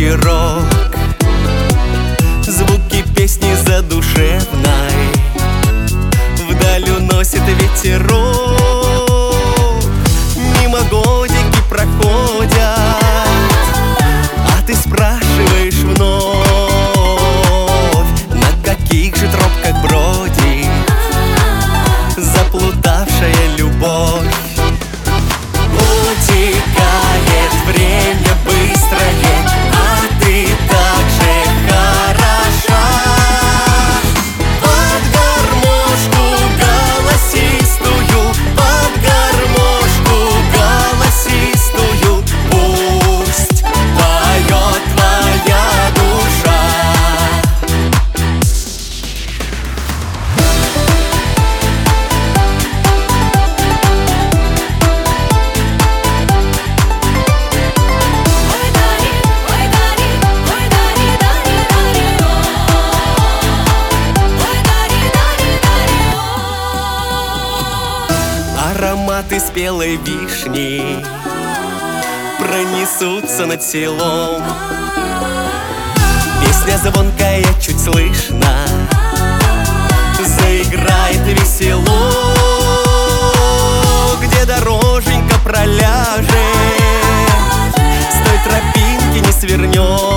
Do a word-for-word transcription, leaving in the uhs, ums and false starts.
вечерок, звуки песни задушевной вдаль уносит ветерок. Мимо годики проходят, а ты спрашиваешь вновь, на каких же тропках бродит заплутавшая любовь. Утекает время быстрое, а ты так же хороша. Под гармошку голосистую, под гармошку голосистую пусть поет твоя душа. Ароматы спелой вишни пронесутся над селом. Песня звонкая, чуть слышно, заиграет весело. Где дороженька проляжет, с той тропинки не свернет.